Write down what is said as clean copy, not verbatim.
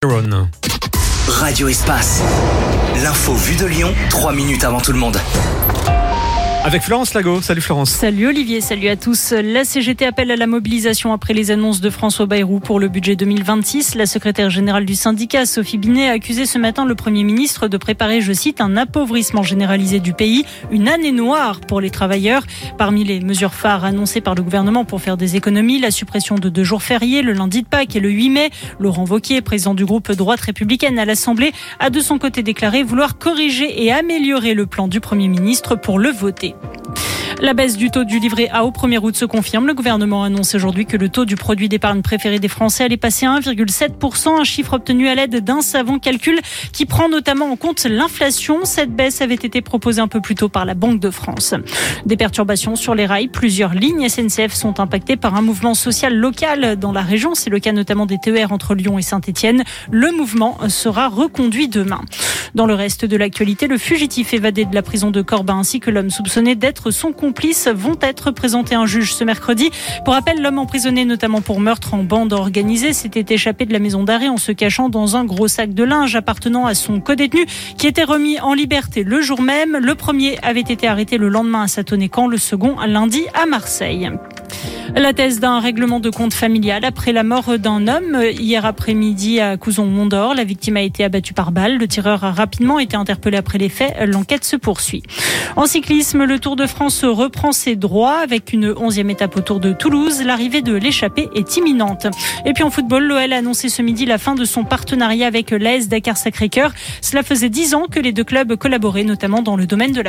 Radio Espace. L'info vue de Lyon, 3 minutes avant tout le monde. Avec Florence Lago. Salut Florence. Salut Olivier, salut à tous. La CGT appelle à la mobilisation après les annonces de François Bayrou pour le budget 2026. La secrétaire générale du syndicat, Sophie Binet, a accusé ce matin le Premier ministre de préparer, je cite, un appauvrissement généralisé du pays, une année noire pour les travailleurs. Parmi les mesures phares annoncées par le gouvernement pour faire des économies, la suppression de 2 jours fériés, le lundi de Pâques et le 8 mai. Laurent Wauquiez, président du groupe Droite républicaine à l'Assemblée, a de son côté déclaré vouloir corriger et améliorer le plan du Premier ministre pour le voter. La baisse du taux du livret A au 1er août se confirme. Le gouvernement annonce aujourd'hui que le taux du produit d'épargne préféré des Français allait passer à 1,7%, un chiffre obtenu à l'aide d'un savant calcul qui prend notamment en compte l'inflation. Cette baisse avait été proposée un peu plus tôt par la Banque de France. Des perturbations sur les rails. Plusieurs lignes SNCF sont impactées par un mouvement social local dans la région. C'est le cas notamment des TER entre Lyon et Saint-Étienne. Le mouvement sera reconduit demain. Dans le reste de l'actualité, le fugitif évadé de la prison de Corbin ainsi que l'homme soupçonné d'être son complice vont être présentés à un juge ce mercredi. Pour rappel, l'homme emprisonné notamment pour meurtre en bande organisée s'était échappé de la maison d'arrêt en se cachant dans un gros sac de linge appartenant à son codétenu qui était remis en liberté le jour même. Le premier avait été arrêté le lendemain à Satoné-Camp, le second lundi à Marseille. La thèse d'un règlement de compte familial après la mort d'un homme hier après-midi à Couzon-Mondor. La victime a été abattue par balle. Le tireur a rapidement été interpellé après les faits. L'enquête se poursuit. En cyclisme, le Tour de France reprend ses droits avec une 11e étape au Tour de Toulouse. L'arrivée de l'échappée est imminente. Et puis en football, l'OL a annoncé ce midi la fin de son partenariat avec l'AS Dakar Sacré-Cœur. Cela faisait 10 ans que les deux clubs collaboraient, notamment dans le domaine de la